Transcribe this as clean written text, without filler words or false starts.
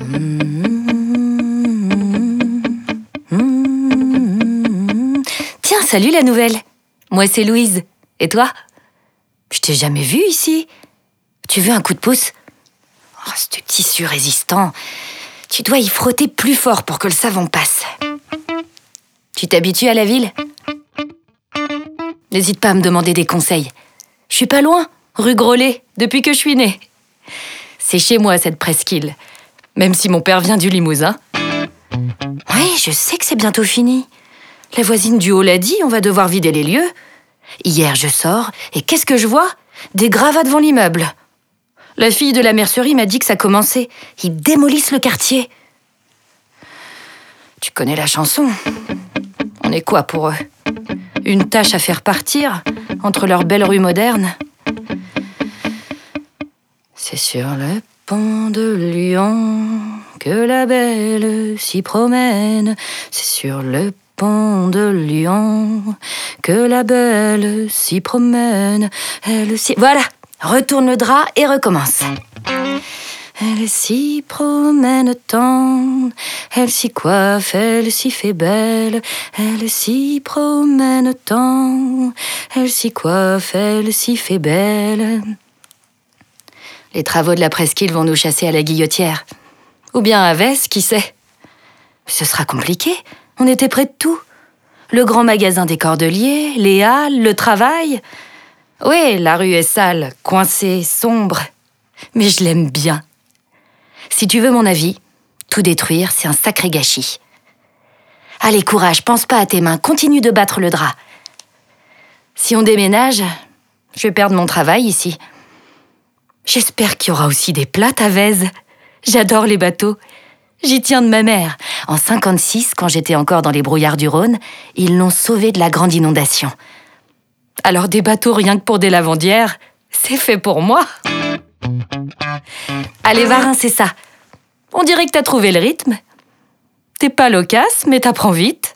Tiens, salut la nouvelle. Moi, c'est Louise. Et toi? Je t'ai jamais vue ici. Tu veux un coup de pouce? Oh, ce tissu résistant. Tu dois y frotter plus fort pour que le savon passe. Tu t'habitues à la ville? N'hésite pas à me demander des conseils. Je suis pas loin, rue Grolet, depuis que je suis née. C'est chez moi, cette presqu'île. Même si mon père vient du Limousin. Oui, je sais que c'est bientôt fini. La voisine du haut l'a dit, on va devoir vider les lieux. Hier, je sors, et qu'est-ce que je vois? Des gravats devant l'immeuble. La fille de la mercerie m'a dit que ça commençait. Ils démolissent le quartier. Tu connais la chanson? On est quoi pour eux? Une tâche à faire partir entre leurs belles rues modernes. C'est sur le pont de Lyon que la belle s'y promène. C'est sur le pont de Lyon que la belle s'y promène. Voilà, retourne le drap et recommence. Elle s'y promène tant, elle s'y coiffe, elle s'y fait belle. Elle s'y promène tant, elle s'y coiffe, elle s'y fait belle. Les travaux de la presqu'île vont nous chasser à la guillotière. Ou bien à Vès, qui sait? Ce sera compliqué, on était près de tout. Le grand magasin des Cordeliers, les halles, le travail. Oui, la rue est sale, coincée, sombre. Mais je l'aime bien. Si tu veux mon avis, tout détruire, c'est un sacré gâchis. Allez, courage, pense pas à tes mains, continue de battre le drap. Si on déménage, je vais perdre mon travail ici. J'espère qu'il y aura aussi des plates à Vèze. J'adore les bateaux. J'y tiens de ma mère. En 56, quand j'étais encore dans les brouillards du Rhône, ils l'ont sauvée de la grande inondation. Alors des bateaux rien que pour des lavandières, c'est fait pour moi. Allez, Varin, c'est ça. On dirait que t'as trouvé le rythme. T'es pas loquace, mais t'apprends vite.